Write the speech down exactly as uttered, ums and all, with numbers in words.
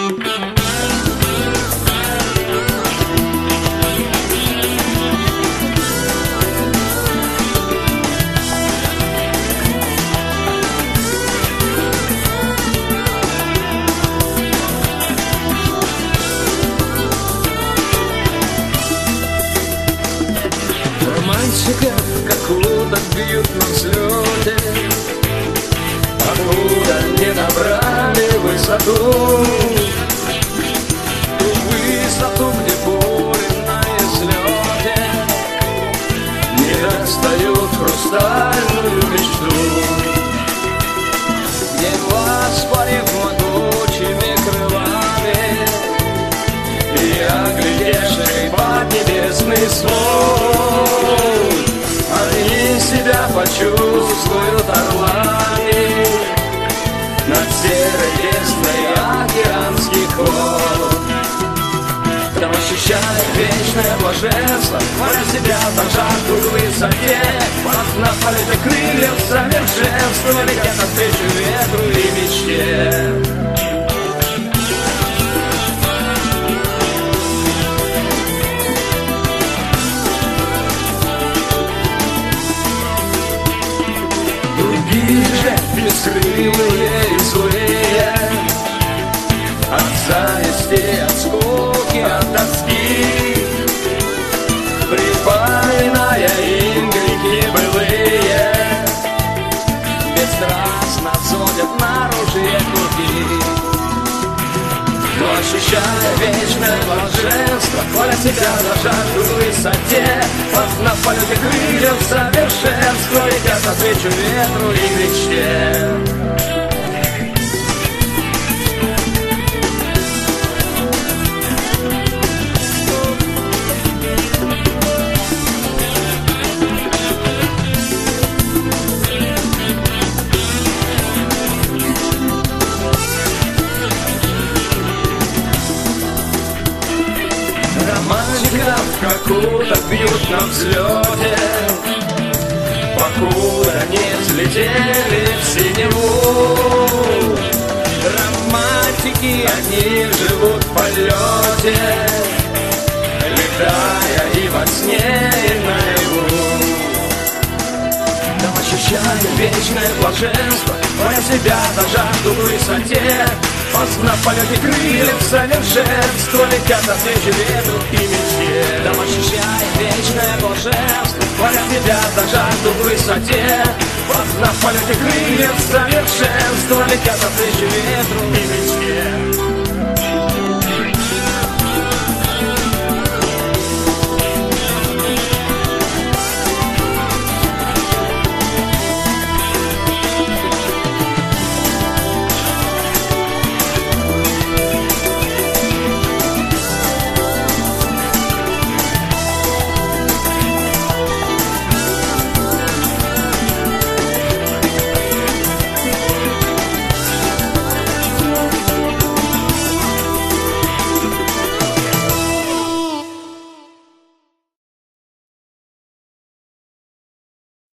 Романтиков, как уток, бьют на взлете, покуда не набрали высоту, ту высоту, где бури на излете не достают хрустальную мечту, где воспарив могучими крылами и оглядевший поднебесный слой, они себя почувствуют орлами над серой бездной океанских вод. Там ощущают вечное блаженство, хваля себя на жаркую высоте, на полете крыльев совершенства летят навстречу ветру и мечте. Другие же бескрылые и злые от зависти, от скуки, от тоски, припоминая им грехи былые, бесстрастно сводят на ружье круги. Но ощущая вечное блаженство, хваля себя на жаркой высоте, на полете крыльев совершенства летят навстречу ветру и мечте. Романтиков, как уток, бьют на взлете, покуда не взлетели в синеву. Романтики, они живут в полете, летая и во сне, и наяву. Там ощущаю вечное блаженство, хваля себя на жаркой высоте, на полете крыльев совершенства летят навстречу ветру и мечте. Там ощущай вечное блаженство, хваля тебя на жаркой высоте, на полете крыльев совершенства летят навстречу ветру и мечте.